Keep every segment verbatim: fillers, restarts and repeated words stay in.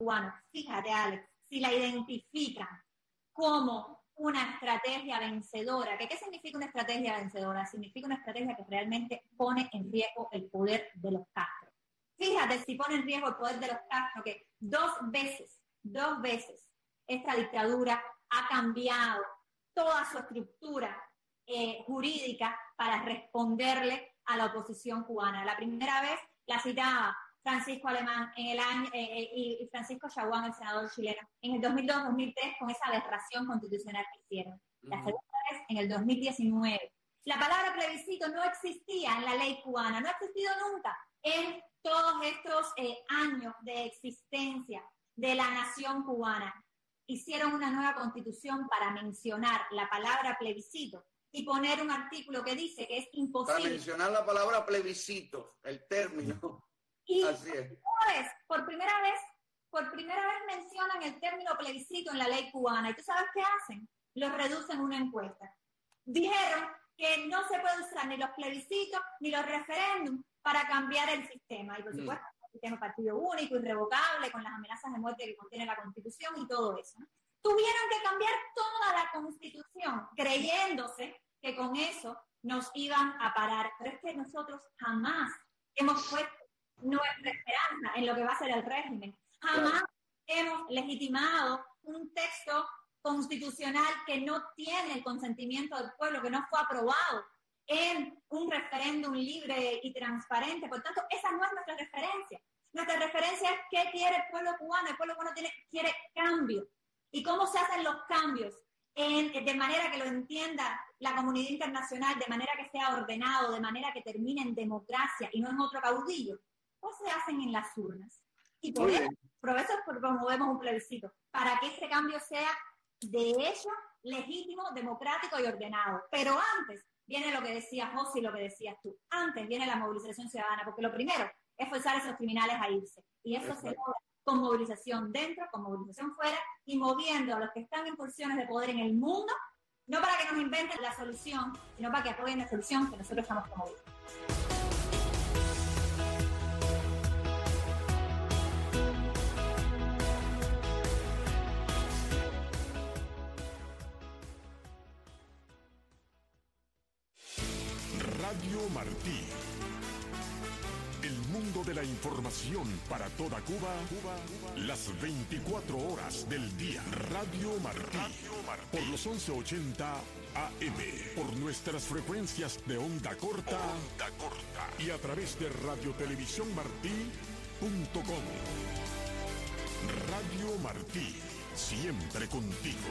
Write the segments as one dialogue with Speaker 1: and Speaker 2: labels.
Speaker 1: cubano, fíjate, Alex, si la identifican como una estrategia vencedora, ¿qué, ¿qué significa una estrategia vencedora? Significa una estrategia que realmente pone en riesgo el poder de los Castro. Fíjate si pone en riesgo el poder de los Castro, que dos veces, dos veces, esta dictadura ha cambiado toda su estructura eh, jurídica para responderle a la oposición cubana. La primera vez la citaba Francisco Alemán en el año, eh, y Francisco Chaguán, el senador chileno, en el dos mil dos dos mil tres, con esa aberración constitucional que hicieron. La segunda vez en el dos mil diecinueve. La palabra plebiscito no existía en la ley cubana, no ha existido nunca en todos estos eh, años de existencia de la nación cubana. Hicieron una nueva constitución para mencionar la palabra plebiscito y poner un artículo que dice que es imposible.
Speaker 2: Para mencionar la palabra plebiscito, el término.
Speaker 1: Y
Speaker 2: Así es.
Speaker 1: Vez, por primera vez, por primera vez mencionan el término plebiscito en la ley cubana. ¿Y tú sabes qué hacen? Lo reducen a una encuesta. Dijeron que no se puede usar ni los plebiscitos ni los referéndums para cambiar el sistema. Y por supuesto, mm. el sistema partido único, irrevocable, con las amenazas de muerte que contiene la Constitución y todo eso, ¿no? Tuvieron que cambiar toda la Constitución, creyéndose que con eso nos iban a parar. Pero es que nosotros jamás hemos puesto nuestra esperanza en lo que va a ser el régimen. Jamás hemos legitimado un texto constitucional que no tiene el consentimiento del pueblo, que no fue aprobado en un referéndum libre y transparente. Por tanto, esa no es nuestra referencia. Nuestra referencia es qué quiere el pueblo cubano. El pueblo cubano tiene, quiere cambio. ¿Y cómo se hacen los cambios? En, de manera que lo entienda la comunidad internacional, de manera que sea ordenado, de manera que termine en democracia y no en otro caudillo. Pues se hacen en las urnas. Y por eso, por eso promovemos un plebiscito, para que ese cambio sea de hecho legítimo, democrático y ordenado. Pero antes viene lo que decía José y lo que decías tú. Antes viene la movilización ciudadana, porque lo primero es forzar a esos criminales a irse. Y eso se logra con movilización dentro, con movilización fuera, y moviendo a los que están en posiciones de poder en el mundo, no para que nos inventen la solución, sino para que apoyen la solución que nosotros estamos promoviendo.
Speaker 3: Radio Martí. El mundo de la información para toda Cuba, Cuba, Cuba, las veinticuatro horas del día. Radio Martí. Radio Martí. Por los once ochenta A M. Por nuestras frecuencias de onda corta. Onda corta. Y a través de radiotelevisión martí punto com. Radio Martí. Siempre contigo.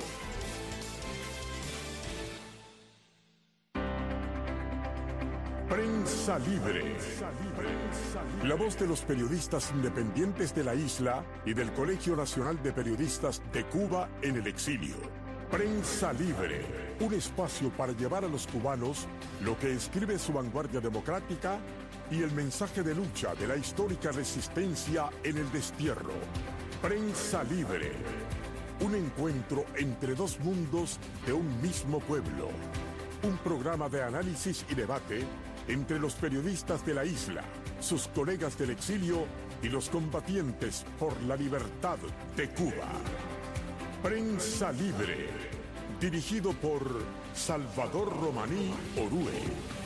Speaker 3: Prensa Libre. La voz de los periodistas independientes de la isla y del Colegio Nacional de Periodistas de Cuba en el exilio. Prensa Libre. Un espacio para llevar a los cubanos lo que escribe su vanguardia democrática y el mensaje de lucha de la histórica resistencia en el destierro. Prensa Libre. Un encuentro entre dos mundos de un mismo pueblo. Un programa de análisis y debate entre los periodistas de la isla, sus colegas del exilio y los combatientes por la libertad de Cuba. Prensa Libre, dirigido por Salvador Romaní Orue.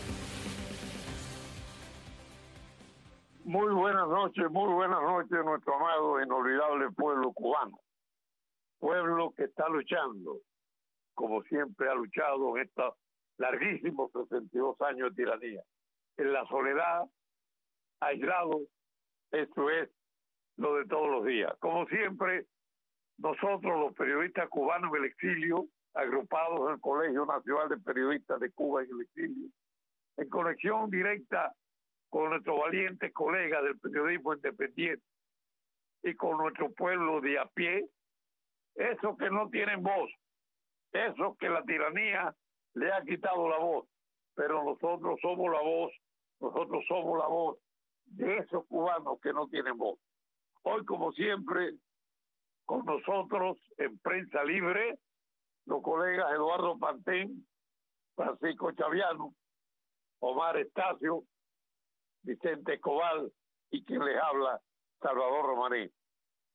Speaker 4: Muy buenas noches, muy buenas noches, nuestro amado e inolvidable pueblo cubano. Pueblo que está luchando, como siempre ha luchado en estos larguísimos sesenta y dos años de tiranía. En la soledad, aislado, eso es lo de todos los días. Como siempre, nosotros los periodistas cubanos en el exilio, agrupados en el Colegio Nacional de Periodistas de Cuba en el exilio, en conexión directa con nuestros valientes colegas del periodismo independiente y con nuestro pueblo de a pie, esos que no tienen voz, esos que la tiranía le ha quitado la voz, pero nosotros somos la voz, nosotros somos la voz de esos cubanos que no tienen voz. Hoy, como siempre, con nosotros en Prensa Libre, los colegas Eduardo Pantén, Francisco Chaviano, Omar Estacio, Vicente Escobar y quien les habla, Salvador Romaní.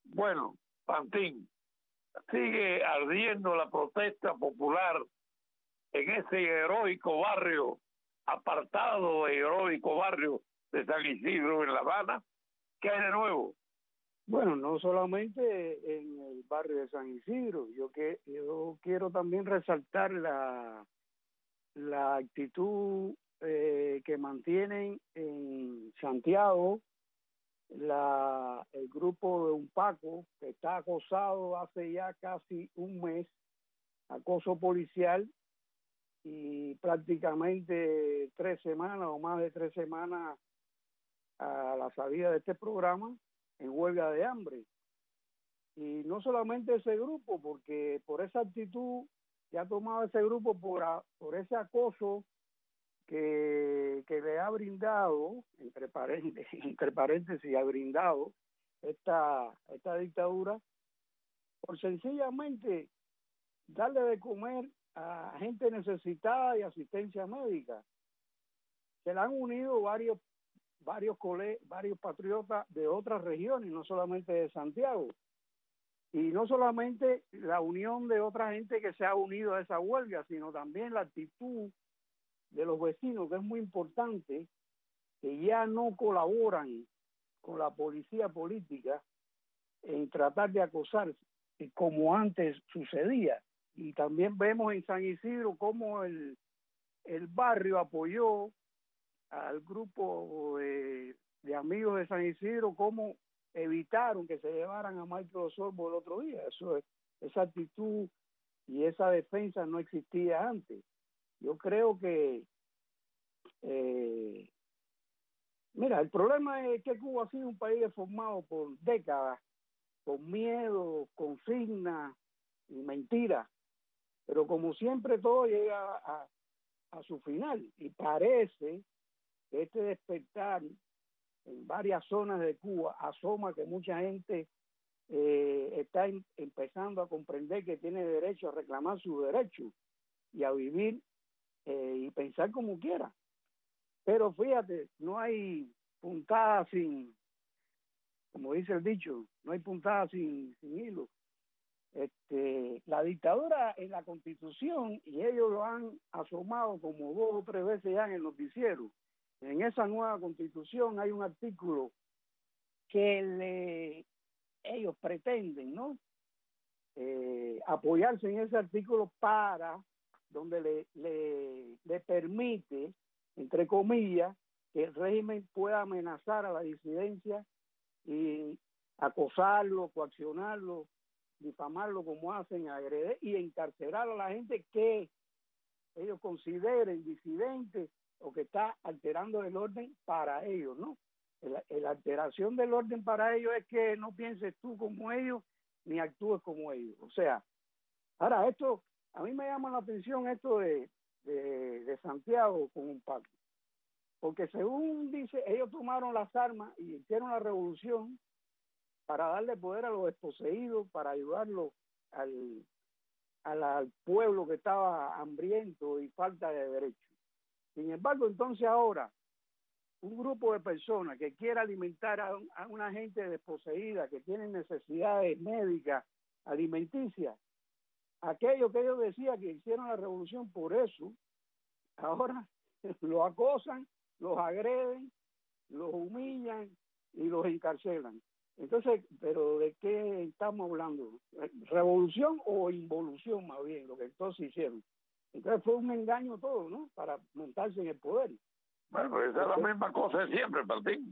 Speaker 4: Bueno, Pantín, sigue ardiendo la protesta popular en ese heroico barrio, apartado e heroico barrio de San Isidro en La Habana. ¿Qué hay de nuevo?
Speaker 5: Bueno, no solamente en el barrio de San Isidro, yo que yo quiero también resaltar la, la actitud eh, que mantienen en Santiago la, el grupo de Unpaco, que está acosado hace ya casi un mes, acoso policial, y prácticamente tres semanas o más de tres semanas a la salida de este programa en huelga de hambre. Y no solamente ese grupo, porque por esa actitud que ha tomado ese grupo, por, a, por ese acoso que, que le ha brindado, entre paréntesis, entre paréntesis, ha brindado esta, esta dictadura, por sencillamente darle de comer a gente necesitada y asistencia médica. Se le han unido varios varios cole, varios patriotas de otras regiones, no solamente de Santiago, y no solamente la unión de otra gente que se ha unido a esa huelga, sino también la actitud de los vecinos, que es muy importante, que ya no colaboran con la policía política en tratar de acosar como antes sucedía. Y también vemos en San Isidro cómo el, el barrio apoyó al grupo de, de amigos de San Isidro, cómo evitaron que se llevaran a Michael Osorbo el otro día. Eso es, esa actitud y esa defensa no existía antes. Yo creo que eh, mira, el problema es que Cuba ha sido un país formado por décadas, con miedo, consignas y mentiras, pero como siempre todo llega a, a su final, y parece que este despertar en varias zonas de Cuba asoma que mucha gente eh, está em, empezando a comprender que tiene derecho a reclamar sus derechos y a vivir eh, y pensar como quiera. Pero fíjate, no hay puntada sin, como dice el dicho, no hay puntada sin, sin hilo. Este, la dictadura en la Constitución, y ellos lo han asomado como dos o tres veces ya en el noticiero, en esa nueva Constitución hay un artículo que le, ellos pretenden, ¿no? Eh, apoyarse en ese artículo para, donde le, le, le permite, entre comillas, que el régimen pueda amenazar a la disidencia y acosarlo, coaccionarlo, difamarlo como hacen, agredir y encarcelar a la gente que ellos consideren disidente o que está alterando el orden para ellos, ¿no? La, la alteración del orden para ellos es que no pienses tú como ellos ni actúes como ellos. O sea, ahora esto, a mí me llama la atención esto de, de, de Santiago con un pacto, porque según dice, ellos tomaron las armas y hicieron la revolución para darle poder a los desposeídos, para ayudarlo al, al, al pueblo que estaba hambriento y falta de derechos. Sin embargo, entonces ahora, un grupo de personas que quiera alimentar a, un, a una gente desposeída, que tiene necesidades médicas, alimenticias, aquellos que ellos decían que hicieron la revolución por eso, ahora los acosan, los agreden, los humillan y los encarcelan. Entonces, ¿pero de qué estamos hablando? ¿Revolución o involución más bien, lo que entonces hicieron? Entonces fue un engaño todo, ¿no? Para montarse en el poder.
Speaker 4: Bueno, esa es la misma cosa de siempre, Martín.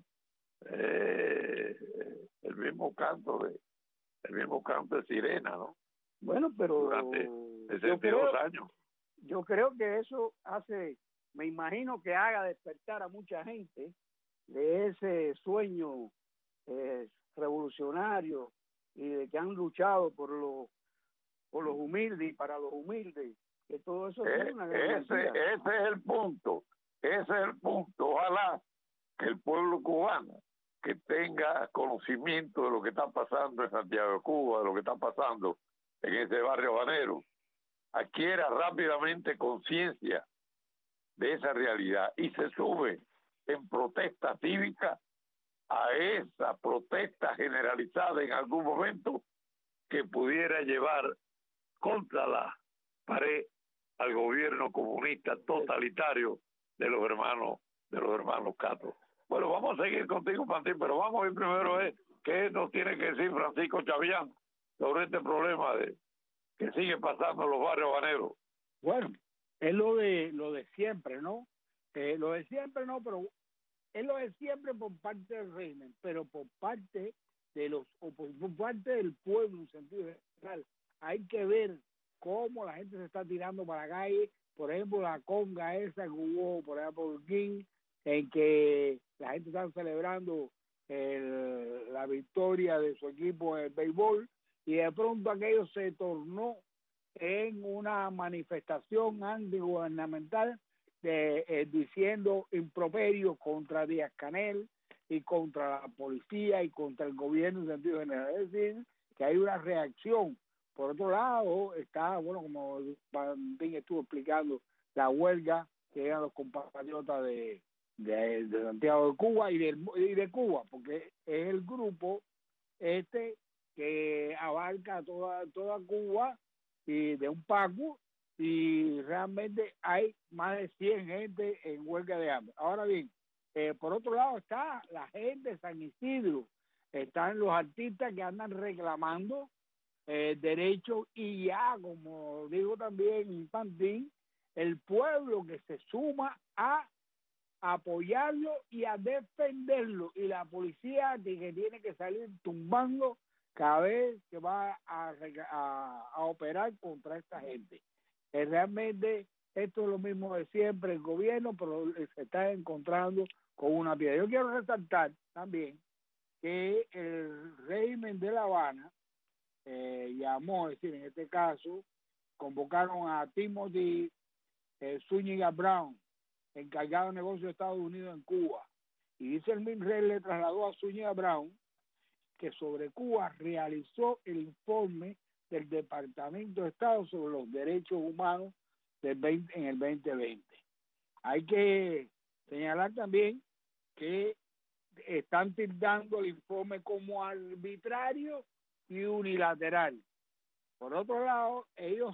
Speaker 4: Eh, el mismo canto de, el mismo canto de sirena, ¿no?
Speaker 5: Bueno, pero
Speaker 4: durante
Speaker 5: sesenta y dos
Speaker 4: años.
Speaker 5: Yo creo que eso hace, me imagino que haga despertar a mucha gente de ese sueño eh, revolucionario y de que han luchado por los por los humildes y para los humildes, que todo eso
Speaker 4: eh,
Speaker 5: es una gran
Speaker 4: ese,
Speaker 5: mentira.
Speaker 4: ese es el punto, ese es el punto. Ojalá que el pueblo cubano, que tenga conocimiento de lo que está pasando en Santiago de Cuba, de lo que está pasando en ese barrio habanero, adquiera rápidamente conciencia de esa realidad y se sube en protesta cívica a esa protesta generalizada en algún momento que pudiera llevar contra la pared al gobierno comunista totalitario de los hermanos de los hermanos Castro. Bueno, vamos a seguir contigo, Martín, pero vamos a ir primero a ver qué nos tiene que decir Francisco Chavián sobre este problema de que sigue pasando en los barrios habaneros.
Speaker 5: Bueno, es lo de lo de siempre, ¿no? Eh, lo de siempre no, pero es lo de siempre por parte del régimen, pero por parte de los o por, por parte del pueblo en sentido general. Hay que ver cómo la gente se está tirando para la calle, por ejemplo, la conga esa que hubo por allá por King, en que la gente está celebrando el, la victoria de su equipo en el béisbol, y de pronto aquello se tornó en una manifestación antigubernamental de, eh, diciendo improperios contra Díaz-Canel y contra la policía y contra el gobierno en sentido general. Es decir, que hay una reacción. Por otro lado, está, bueno, como Pandín estuvo explicando, la huelga que eran los compatriotas de, de, de Santiago de Cuba y de, y de Cuba, porque es el grupo este que abarca toda, toda Cuba y de un Paco, y realmente hay más de cien gente en huelga de hambre. Ahora bien, eh, por otro lado está la gente de San Isidro, están los artistas que andan reclamando eh, derechos, y ya, como digo también Pantín, el pueblo que se suma a apoyarlo y a defenderlo, y la policía que tiene que salir tumbando cada vez que va a, a, a operar contra esta gente. Eh, realmente esto es lo mismo de siempre, el gobierno, pero se está encontrando con una piedra. Yo quiero resaltar también que el régimen de La Habana eh, llamó, es decir, en este caso, convocaron a Timothy eh, Zúñiga Brown, encargado de negocios de Estados Unidos en Cuba, y dice el MINREL le trasladó a Zúñiga Brown que sobre Cuba realizó el informe del Departamento de Estado sobre los derechos humanos del veinte, en el veinte veinte. Hay que señalar también que están tildando el informe como arbitrario y unilateral. Por otro lado, ellos,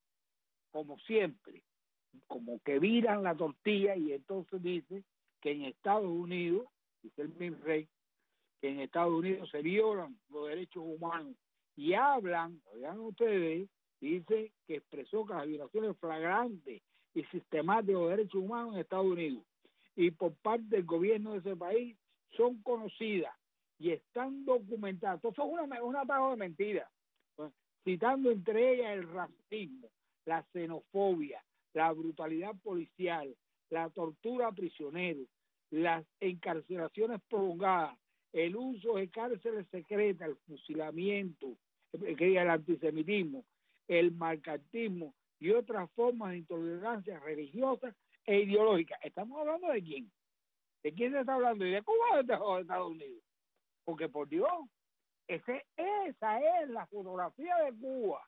Speaker 5: como siempre, como que viran la tortilla, y entonces dicen que en Estados Unidos, dice el MINREI, que en Estados Unidos se violan los derechos humanos, y hablan, oigan ustedes, dice que expresó que las violaciones flagrantes y sistemáticas de los derechos humanos en Estados Unidos y por parte del gobierno de ese país son conocidas y están documentadas. Esto es una, una atajo de mentiras, citando entre ellas el racismo, la xenofobia, la brutalidad policial, la tortura a prisioneros, las encarcelaciones prolongadas, el uso de cárceles secretas, el fusilamiento, el antisemitismo, el malcartismo y otras formas de intolerancia religiosa e ideológica. ¿Estamos hablando de quién? ¿De quién se está hablando? ¿Y de Cuba o de Estados Unidos? Porque, por Dios, ese, esa es la fotografía de Cuba.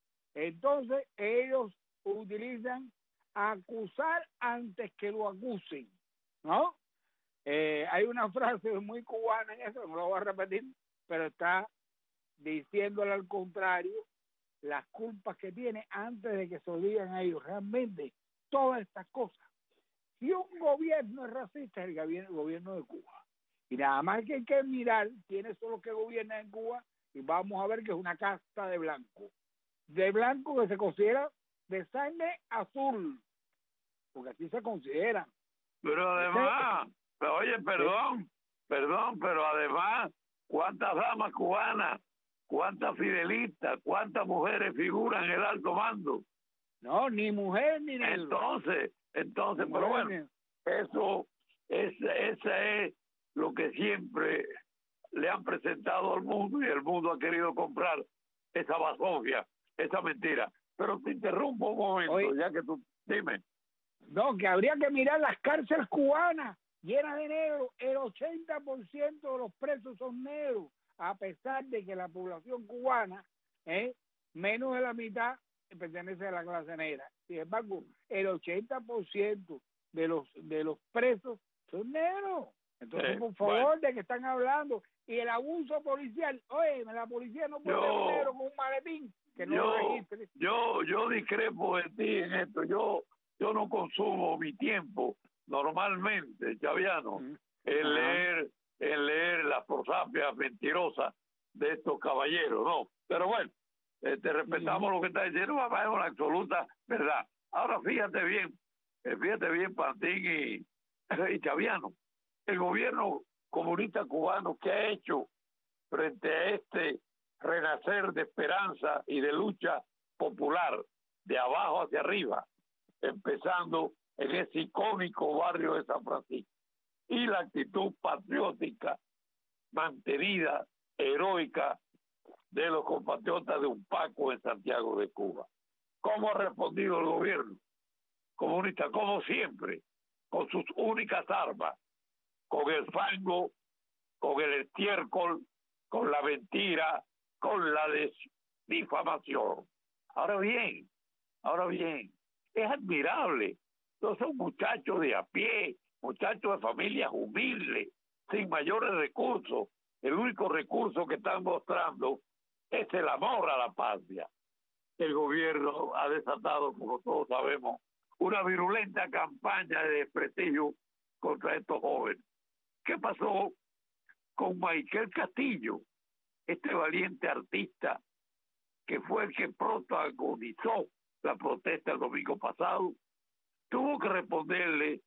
Speaker 5: Entonces, ellos utilizan acusar antes que lo acusen, ¿no? Eh, hay una frase muy cubana en eso, no lo voy a repetir, pero está diciéndole al contrario las culpas que tiene antes de que se lo digan a ellos. Realmente, todas estas cosas. Si un gobierno es racista, es el gobierno de Cuba. Y nada más que hay que mirar quiénes son los que gobiernan en Cuba, y vamos a ver que es una casta de blanco. De blanco que se considera de sangre azul, porque así se consideran.
Speaker 4: Pero además, pero oye, perdón, ¿sí? perdón, pero además, ¿cuántas damas cubanas, cuántas fidelistas, cuántas mujeres figuran en el alto mando?
Speaker 5: No, ni mujer ni negro.
Speaker 4: Entonces, entonces, ni pero bueno, ni... eso, es, ese es lo que siempre le han presentado al mundo, y el mundo ha querido comprar esa basofia, esa mentira. Pero te interrumpo un momento, Oye, ya que tú, dime.
Speaker 5: No, que habría que mirar las cárceles cubanas llenas de negros. El ochenta por ciento de los presos son negros, a pesar de que la población cubana, ¿eh? menos de la mitad, pertenece a la clase negra. Sin embargo, el ochenta por ciento de los, de los presos son negros. Entonces,
Speaker 4: Eh,
Speaker 5: por favor,
Speaker 4: bueno.
Speaker 5: de que están hablando. Y el abuso policial, oye, la policía no puede
Speaker 4: Yo-
Speaker 5: ser un negro con un maletín que no lo
Speaker 4: yo,
Speaker 5: registre.
Speaker 4: yo, yo discrepo de ti en esto. Yo, yo no consumo mi tiempo normalmente, Chaviano,
Speaker 5: Mm.
Speaker 4: en
Speaker 5: Ajá.
Speaker 4: leer, en leer las prosapias mentirosas de estos caballeros, no. Pero bueno, eh, te respetamos
Speaker 5: Ujú.
Speaker 4: lo que está diciendo, papá, es una absoluta verdad. Ahora fíjate bien, eh, fíjate bien, Pantín y, y Chaviano, el gobierno comunista cubano que ha hecho frente a este renacer de esperanza y de lucha popular, de abajo hacia arriba, empezando en ese icónico barrio de San Francisco, y la actitud patriótica, mantenida, heroica, de los compatriotas de Unpaco en Santiago de Cuba. ¿Cómo ha respondido el gobierno comunista? Como siempre, con sus únicas armas, con el fango, con el estiércol, con la mentira, con la difamación. Ahora bien, ahora bien, es admirable. Todos son muchachos de a pie, muchachos de familias humildes, sin mayores recursos. El único recurso que están mostrando es el amor a la patria. El gobierno ha desatado, como todos sabemos, una virulenta campaña de desprestigio contra estos jóvenes. ¿Qué pasó con Michael Castillo, este valiente artista que fue el que protagonizó la protesta el domingo pasado? Tuvo que responderle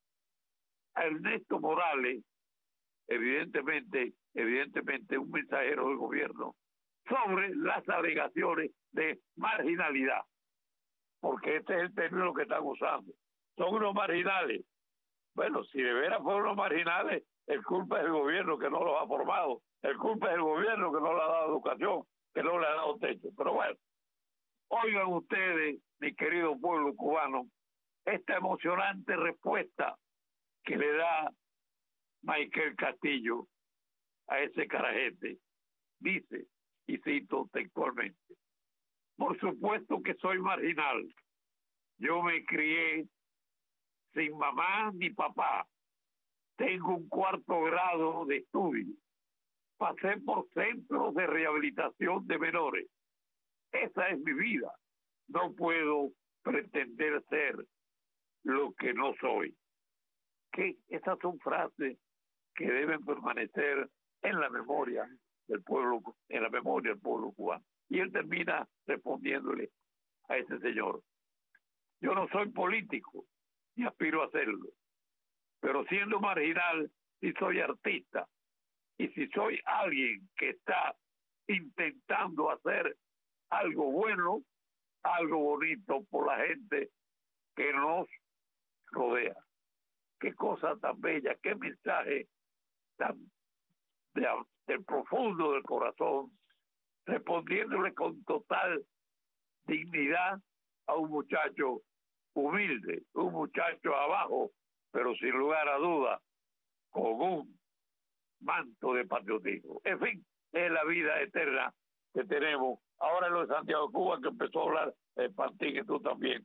Speaker 4: a Ernesto Morales, evidentemente, evidentemente un mensajero del gobierno, sobre las alegaciones de marginalidad, porque este es el término que están usando. Son unos marginales. Bueno, si de veras fueron unos marginales, el culpa es del gobierno que no los ha formado, el culpa es del gobierno que no le ha dado educación, que no le ha dado techo. Pero bueno, oigan ustedes, mi querido pueblo cubano, esta emocionante respuesta que le da Michael Castillo a ese carajete. Dice, y cito textualmente: por supuesto que soy marginal. Yo me crié sin mamá ni papá. Tengo un cuarto grado de estudio. Pasé por centros de rehabilitación de menores. Esa es mi vida. No puedo pretender ser lo que no soy. Que esas son frases que deben permanecer en la memoria del pueblo, en la memoria del pueblo cubano. Y él termina respondiéndole a ese señor: yo no soy político ni aspiro a hacerlo, pero siendo marginal sí soy artista, y si soy alguien que está intentando hacer algo bueno, algo bonito por la gente que nos rodea. Qué cosa tan bella, qué mensaje tan de, del profundo del corazón, respondiéndole con total dignidad a un muchacho humilde, un muchacho abajo, pero sin lugar a duda con un manto de patriotismo. En fin, es la vida eterna que tenemos. Ahora en lo de Santiago de Cuba, que empezó a hablar el Pantín, y tú también.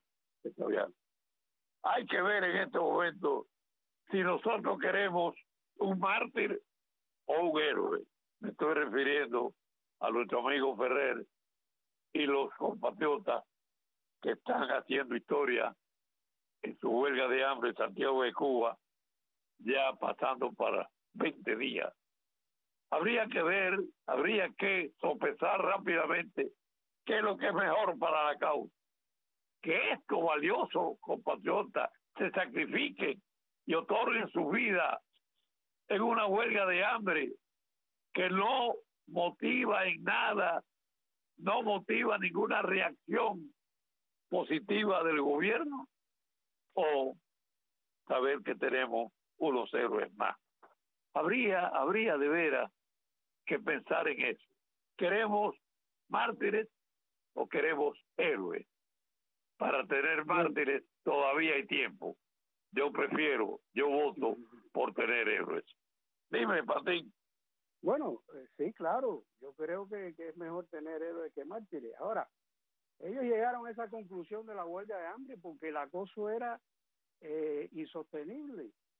Speaker 4: Hay que ver en este momento si nosotros queremos un mártir o un héroe. Me estoy refiriendo a nuestro amigo Ferrer y los compatriotas que están haciendo historia en su huelga de hambre en Santiago de Cuba, ya pasando para veinte días. Habría que ver, habría que sopesar rápidamente qué es lo que es mejor para la causa. Que estos valiosos compatriotas se sacrifiquen y otorguen su vida en una huelga de hambre que no motiva en nada, no motiva ninguna reacción positiva del gobierno, o saber que tenemos unos héroes más. Habría, habría de veras que pensar en eso. ¿Queremos mártires o queremos héroes? Para tener mártires todavía hay tiempo. Yo prefiero, yo voto por tener héroes. Dime, Patín.
Speaker 5: Bueno, eh, sí, claro. Yo creo que, que es mejor tener héroes que mártires. Ahora, ellos llegaron a esa conclusión de la huelga de hambre porque el acoso era eh, insostenible.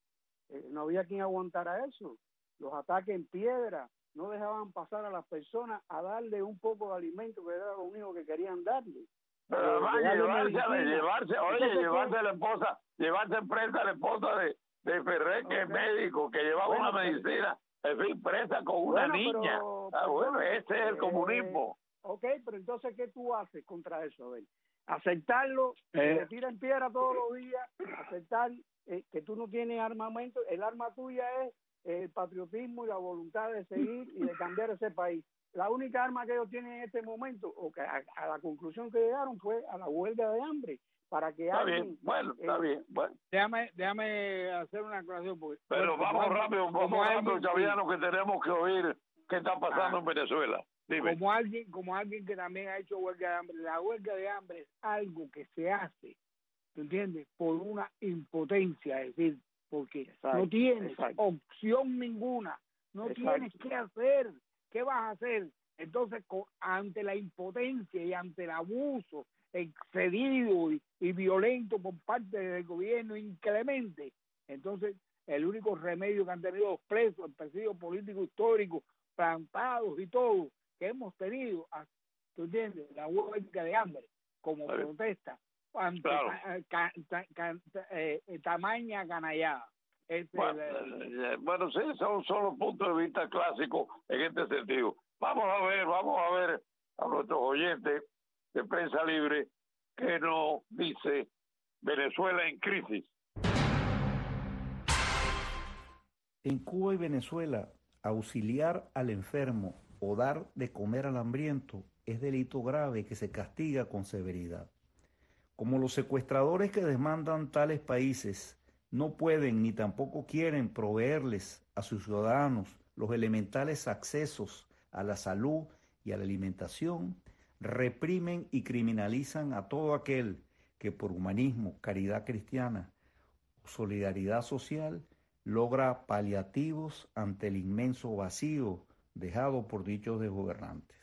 Speaker 5: eh, no había quien aguantara eso. Los ataques en piedra, no dejaban pasar a las personas a darle un poco de alimento, que era lo único que querían darle.
Speaker 4: Pero
Speaker 5: Eh,
Speaker 4: además
Speaker 5: de darle
Speaker 4: llevarse, a-
Speaker 5: medicina.
Speaker 4: llevarse, oye,
Speaker 5: Entonces,
Speaker 4: llevarse
Speaker 5: ¿qué?
Speaker 4: a la esposa, llevarse presa a la esposa de, de Ferrer, que es
Speaker 5: Ok.
Speaker 4: médico, que llevaba
Speaker 5: Bueno,
Speaker 4: una
Speaker 5: pero-
Speaker 4: medicina, en fin, presa con una
Speaker 5: Bueno,
Speaker 4: niña.
Speaker 5: pero,
Speaker 4: Ah, bueno,
Speaker 5: perdón,
Speaker 4: ese es el
Speaker 5: eh,
Speaker 4: comunismo.
Speaker 5: Ok, pero entonces, ¿qué tú haces contra eso? A ver, aceptarlo,
Speaker 4: Eh.
Speaker 5: que te tiran piedra todos los días, aceptar eh, que tú no tienes armamento, el arma tuya es el patriotismo y la voluntad de seguir y de cambiar ese país. La única arma que ellos tienen en este momento, o que a, a la conclusión que llegaron, fue a la huelga de hambre, para que
Speaker 4: Está
Speaker 5: alguien...
Speaker 4: bien, bueno, está
Speaker 5: eh,
Speaker 4: bien. Bueno.
Speaker 6: Déjame, déjame hacer una aclaración. Porque,
Speaker 4: Pero
Speaker 6: bueno,
Speaker 4: vamos
Speaker 6: como
Speaker 4: rápido,
Speaker 6: alguien-
Speaker 4: vamos
Speaker 6: como
Speaker 4: rápido,
Speaker 6: alguien-
Speaker 4: Chaviano, que tenemos que oír qué está pasando
Speaker 6: Ah.
Speaker 4: en Venezuela. Dime.
Speaker 6: como alguien como alguien que también ha hecho huelga de hambre, la huelga de hambre es algo que se hace, ¿tú entiendes? Por una impotencia, es decir, porque
Speaker 5: Exacto,
Speaker 6: no tienes
Speaker 5: exacto.
Speaker 6: opción ninguna, no
Speaker 5: Exacto.
Speaker 6: tienes qué hacer, ¿qué vas a hacer? Entonces, co- ante la impotencia y ante el abuso excedido y, y violento por parte del gobierno inclemente, entonces el único remedio que han tenido los presos, el perseguido político histórico, plantados y todo, que hemos tenido, a- ¿tú entiendes? La huelga de hambre como
Speaker 4: Vale.
Speaker 6: protesta ante
Speaker 4: Claro.
Speaker 6: ta- ca- ta- ca- ta- eh, eh, tamaña canallada. Este,
Speaker 4: Bueno,
Speaker 6: el-
Speaker 4: eh, bueno, sí, son solo puntos de vista clásicos en este sentido. Vamos a ver, vamos a ver a nuestros oyentes de Prensa Libre que nos dice Venezuela en crisis.
Speaker 7: En Cuba y Venezuela, auxiliar al enfermo o dar de comer al hambriento es delito grave que se castiga con severidad. Como los secuestradores que demandan tales países no pueden ni tampoco quieren proveerles a sus ciudadanos los elementales accesos a la salud y a la alimentación, reprimen y criminalizan a todo aquel que por humanismo, caridad cristiana o solidaridad social logra paliativos ante el inmenso vacío dejado por dichos de gobernantes.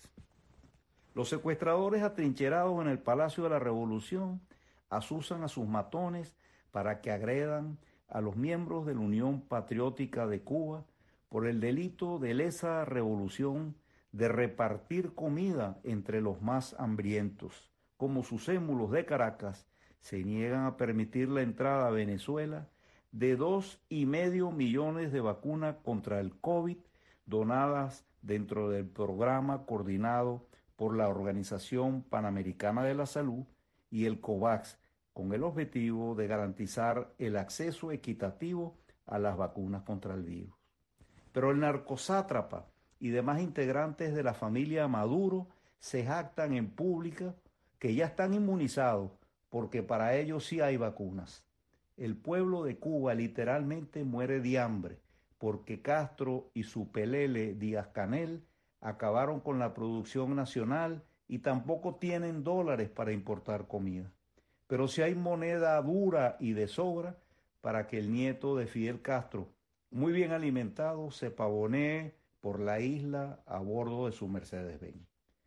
Speaker 7: Los secuestradores atrincherados en el Palacio de la Revolución asusan a sus matones para que agredan a los miembros de la Unión Patriótica de Cuba por el delito de lesa revolución de repartir comida entre los más hambrientos. Como sus émulos de Caracas se niegan a permitir la entrada a Venezuela de dos y medio millones de vacunas contra el COVID donadas dentro del programa coordinado por la Organización Panamericana de la Salud y el COVAX, con el objetivo de garantizar el acceso equitativo a las vacunas contra el virus. Pero el narcosátrapa y demás integrantes de la familia Maduro se jactan en pública que ya están inmunizados porque para ellos sí hay vacunas. El pueblo de Cuba literalmente muere de hambre porque Castro y su pelele Díaz-Canel acabaron con la producción nacional y tampoco tienen dólares para importar comida. Pero si hay moneda dura y de sobra para que el nieto de Fidel Castro, muy bien alimentado, se pavonee por la isla a bordo de su Mercedes-Benz.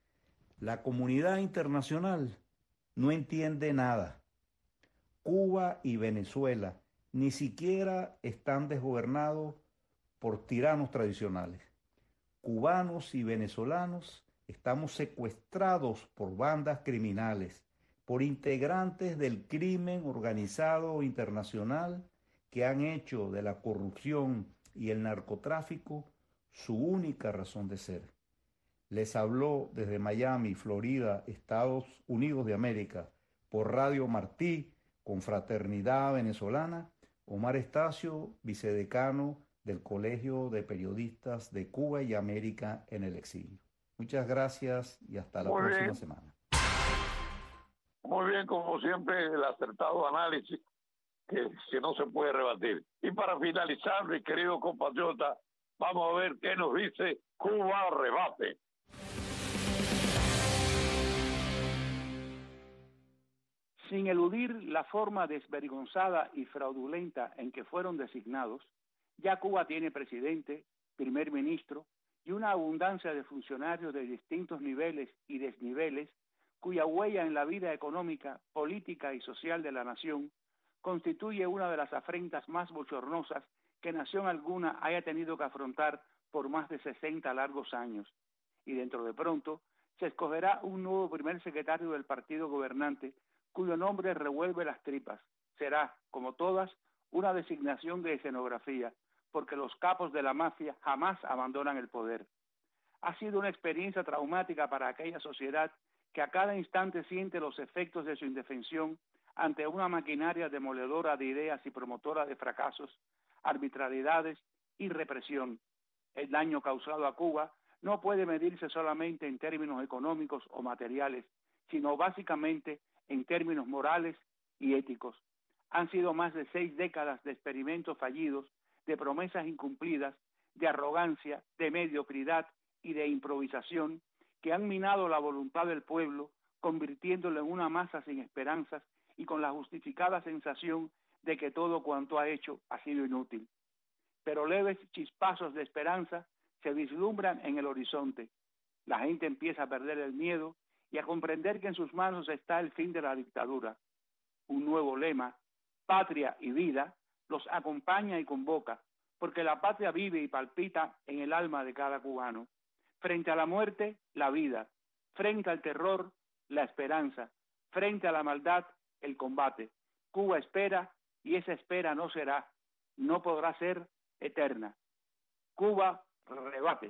Speaker 7: La comunidad internacional no entiende nada. Cuba y Venezuela ni siquiera están desgobernados por tiranos tradicionales. Cubanos y venezolanos estamos secuestrados por bandas criminales, por integrantes del crimen organizado internacional que han hecho de la corrupción y el narcotráfico su única razón de ser. Les habló desde Miami, Florida, Estados Unidos de América, por Radio Martí, Confraternidad Venezolana, Omar Estacio, vicedecano del Colegio de Periodistas de Cuba y América en el exilio. Muchas gracias y hasta la
Speaker 4: Muy
Speaker 7: próxima
Speaker 4: bien.
Speaker 7: semana.
Speaker 4: Muy bien, como siempre, el acertado análisis que, que no se puede rebatir. Y para finalizar, mi querido compatriota, vamos a ver qué nos dice Cuba Rebate.
Speaker 8: Sin eludir la forma desvergonzada y fraudulenta en que fueron designados, ya Cuba tiene presidente, primer ministro y una abundancia de funcionarios de distintos niveles y desniveles cuya huella en la vida económica, política y social de la nación constituye una de las afrentas más bochornosas que nación alguna haya tenido que afrontar por más de sesenta largos años. Y dentro de pronto se escogerá un nuevo primer secretario del partido gobernante, cuyo nombre revuelve las tripas. Será, como todas, una designación de escenografía, porque los capos de la mafia jamás abandonan el poder. Ha sido una experiencia traumática para aquella sociedad que a cada instante siente los efectos de su indefensión ante una maquinaria demoledora de ideas y promotora de fracasos, arbitrariedades y represión. El daño causado a Cuba no puede medirse solamente en términos económicos o materiales, sino básicamente en términos morales y éticos. Han sido más de seis décadas de experimentos fallidos, de promesas incumplidas, de arrogancia, de mediocridad y de improvisación que han minado la voluntad del pueblo, convirtiéndolo en una masa sin esperanzas y con la justificada sensación de que todo cuanto ha hecho ha sido inútil. Pero leves chispazos de esperanza se vislumbran en el horizonte. La gente empieza a perder el miedo y a comprender que en sus manos está el fin de la dictadura. Un nuevo lema, patria y vida, los acompaña y convoca, porque la patria vive y palpita en el alma de cada cubano. Frente a la muerte, la vida. Frente al terror, la esperanza. Frente a la maldad, el combate. Cuba espera y esa espera no será, no podrá ser eterna. Cuba rebate.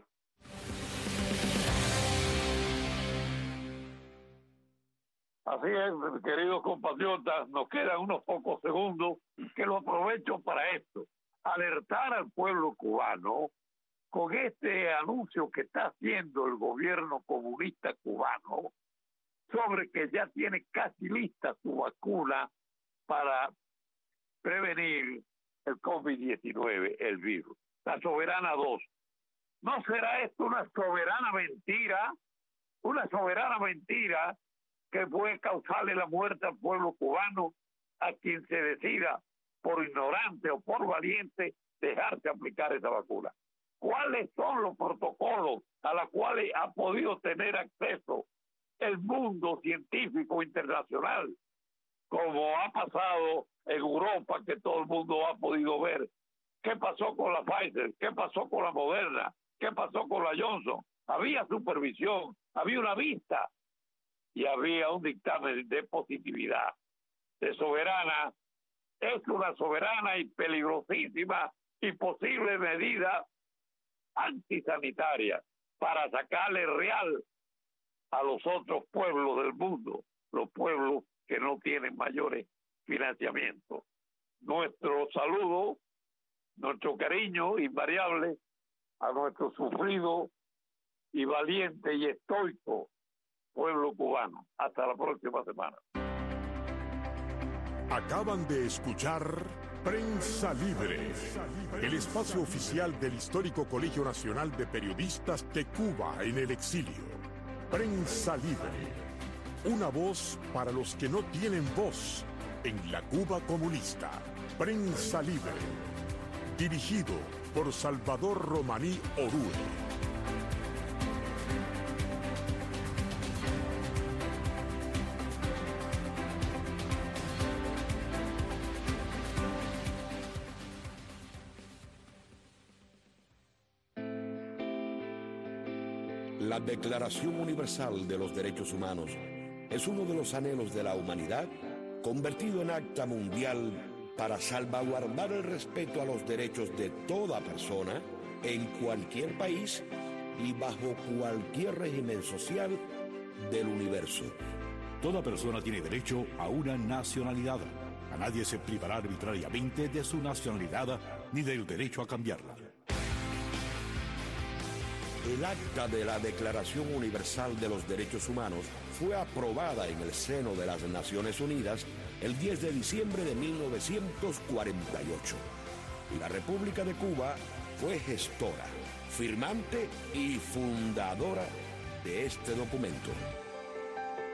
Speaker 4: Así es, queridos compatriotas, nos quedan unos pocos segundos que lo aprovecho para esto. Alertar al pueblo cubano con este anuncio que está haciendo el gobierno comunista cubano sobre que ya tiene casi lista su vacuna para prevenir el COVID diecinueve, el virus, la Soberana dos. ¿No será esto una soberana mentira? Una soberana mentira que puede causarle la muerte al pueblo cubano a quien se decida por ignorante o por valiente dejarse aplicar esa vacuna. ¿Cuáles son los protocolos a los cuales ha podido tener acceso el mundo científico internacional? Como ha pasado en Europa, que todo el mundo ha podido ver. ¿Qué pasó con la Pfizer? ¿Qué pasó con la Moderna? ¿Qué pasó con la Johnson? Había supervisión, había una vista y había un dictamen de positividad. De soberana, es una soberana y peligrosísima y posible medida antisanitaria para sacarle real a los otros pueblos del mundo, los pueblos que no tienen mayores financiamientos. Nuestro saludo, nuestro cariño invariable a nuestro sufrido y valiente y estoico pueblo cubano. Hasta la próxima semana.
Speaker 3: Acaban de escuchar Prensa Libre, el espacio oficial del histórico Colegio Nacional de Periodistas de Cuba en el exilio. Prensa Libre, una voz para los que no tienen voz en la Cuba comunista. Prensa Libre, dirigido por Salvador Romaní Orue.
Speaker 9: La Declaración Universal de los Derechos Humanos es uno de los anhelos de la humanidad convertido en acta mundial para salvaguardar el respeto a los derechos de toda persona en cualquier país y bajo cualquier régimen social del universo.
Speaker 10: Toda persona tiene derecho a una nacionalidad. A nadie se privará arbitrariamente de su nacionalidad ni del derecho a cambiarla.
Speaker 9: El acta de la Declaración Universal de los Derechos Humanos fue aprobada en el seno de las Naciones Unidas el diez de diciembre de mil novecientos cuarenta y ocho. Y la República de Cuba fue gestora, firmante y fundadora de este documento.